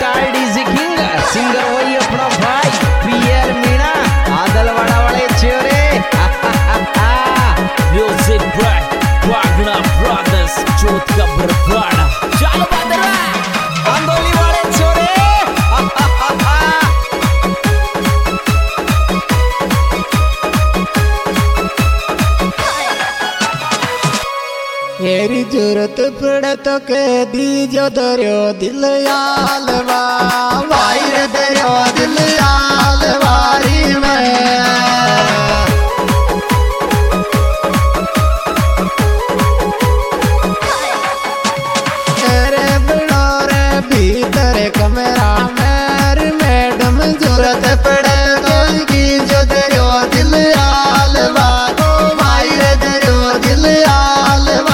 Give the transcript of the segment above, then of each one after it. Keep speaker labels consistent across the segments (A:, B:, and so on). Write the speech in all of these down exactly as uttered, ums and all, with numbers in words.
A: star DJ king singer वही अपना भाई पीयर मीणा आदलवाड़ा वाले छोरे
B: म्यूजिक ब्रांड वागना ब्रदर्स जोत का बरवाड़ा चलो बदरा
A: आंदोली वाले छोरे
C: मेरी जरूरत पड़े तो कह दीजो दरियो दिल आलवा वायर दरियो दिल आलवारी में तेरे बिड़ोरे भीतर कमरा मेरी मैडम जरूरत पड़े तो दीजो दरियो दिल आलवा वायर दरियो दिल आलवा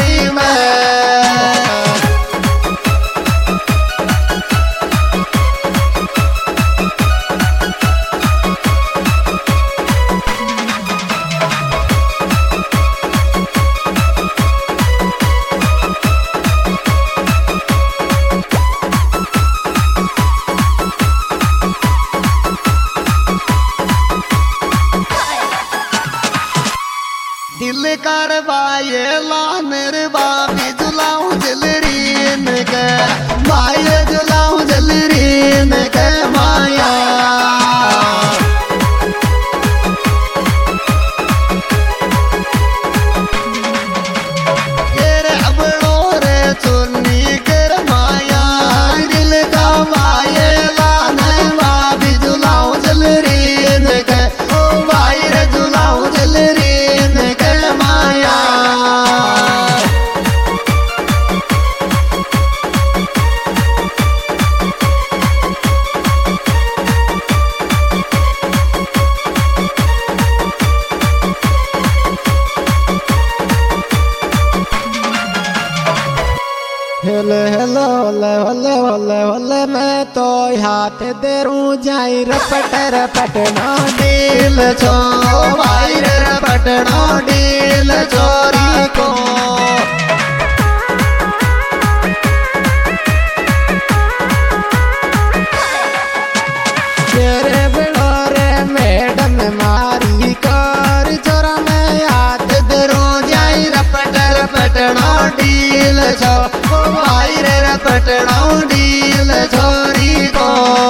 C: दिल करवाए ला मेरे बाबी जुलाऊ जलरीन के माया जुलाऊ जलरीन के माया तेरे अबड़ो रे चुन्नी कर माया दिल का माये ला मेरे बाबी जुलाऊ जलरीन के ओ भाई रे जुलाऊ जलरीन के माया हेलो हेलो होले होले होले होले मैं तो हाथ देरूं जाई रपट रपट ना डील छो भाई रे रपट ना डील चोरी को तेरे बिड़ोरे मैडम मारी कर चोरा में हाथ देरूं जाई रपट रपट ना डील छो भाई रे रपट ना डील चोरी को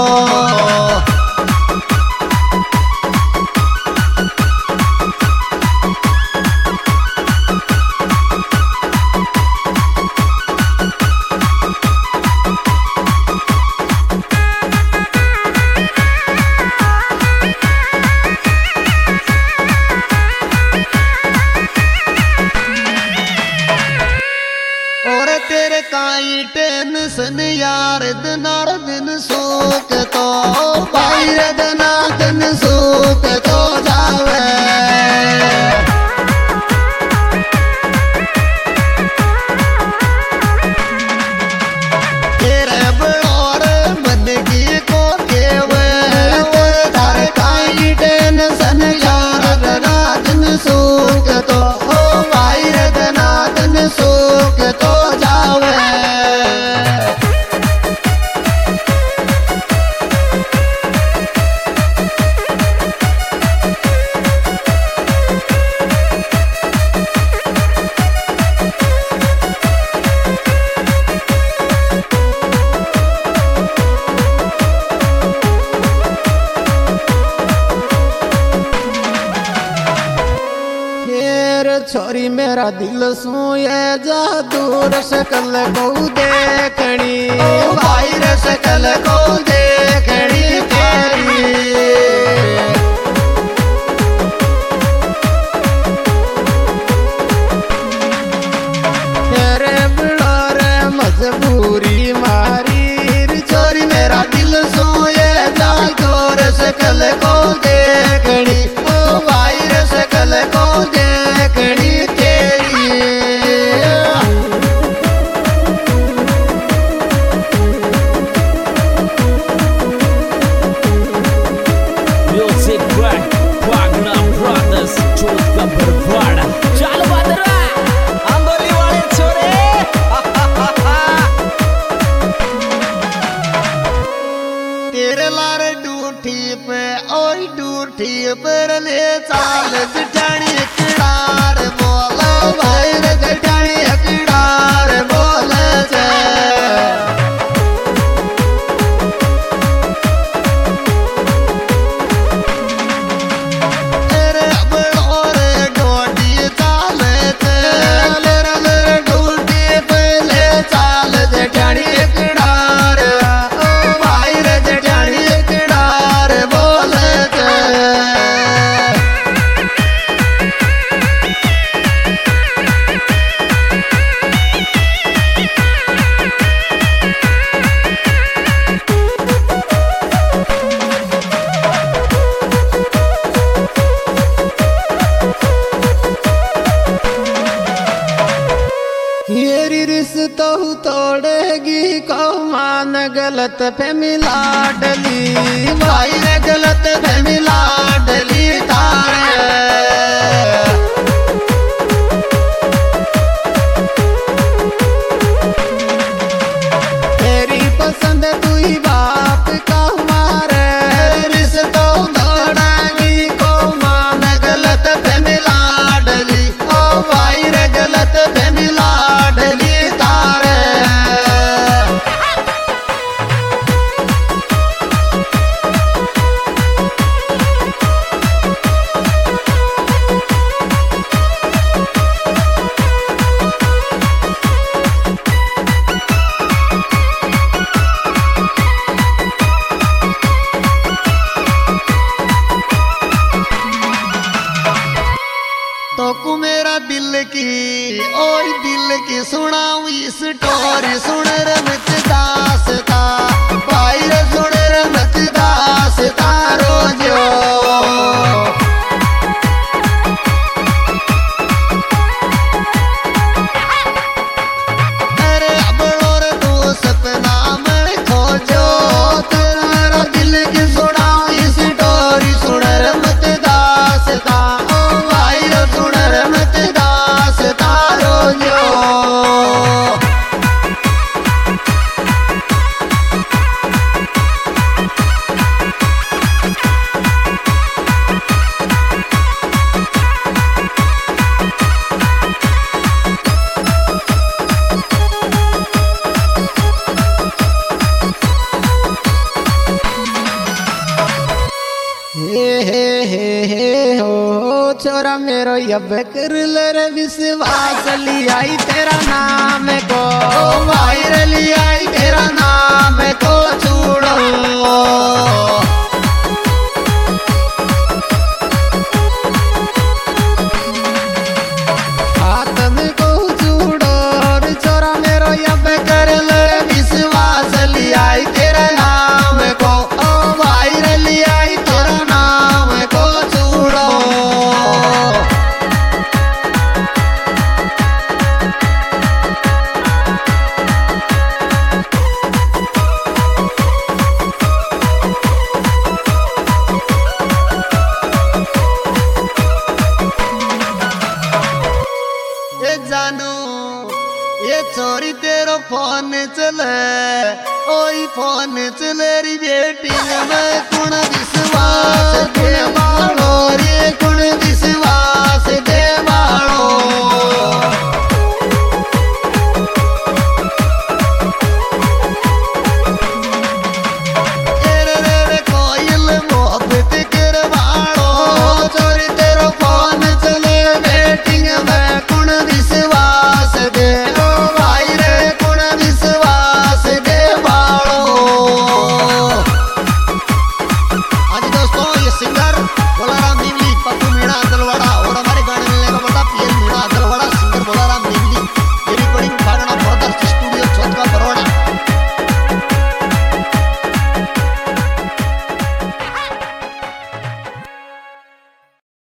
C: तेरे काई टेंशन यार दिनार दिन सूख तो भाई रे दिना दिन सूख तो जावे तेरे बड़ोर बंदगी को केवे तारे काई टेंशन यार दिना दिन सूख तो भाई रे दिना दिन सूख तो छोरी मेरा दिल सोए जा दूर शकल को देखनी भाई रे शकल को देखनी तेरी तेरे बिड़ोरे मजबूरी मारी छोरी मेरा दिल सोए जा दूर शकल को देखनी भाई रे शकल को देखनी
B: म्यूजिक ब्रांड वागना ब्रदर्स जोत का बरवाड़ा चलो बदरा
A: आंदोली वाले छोरे
C: कोठी पर ले चाल जठानी किड़ार बोले भाई रे जठानी किड़ार बोले से तेरे बड़ो रे डोडी चाले ते ले रे डोडी पे ले चाल जठानी किड़ार ओ भाई रे जठानी किड़ार बोले से येरी रिश्तो तोड़ेगी कौमान गलत पे मिला डली भाई रे गलत पे मिला डली तारे तेरी पसंद तू ही बाप का हमारे रिश्तो तोड़ेगी कौमान गलत पे मिला डली ओ भाई रे गलत पे मिला डली तारे तो कु मेरा दिल की ओए दिल की सुनाऊं इस स्टोरी सुन रे मत दासता भाई रे सुन रे मत दासता रोजो अरे अब और तू सपना में खोजो तेरा दिल की सुनाऊं इस स्टोरी सुन रे मत दासता ओ भाई रे सुन रे मत दासता रोजो हे हे हे हे हो छोरा मेरो यब कर ले रे विश्वास लियाई तेरा नाम को भाई रे लियाई तेरा नाम को छूड़ो आत्म को छूड़ो रे छोरा मेरो यब कर ले रे विश्वास लियाई तेरा नाम को ओ भाई रे लियाई तेरा नाम को छूड़ो ये जानू ये छोरी तेरो फोन चले ओई फोन चले री बेटी में कुण विश्वास दे वालो रे कुण विश्वास दे वालो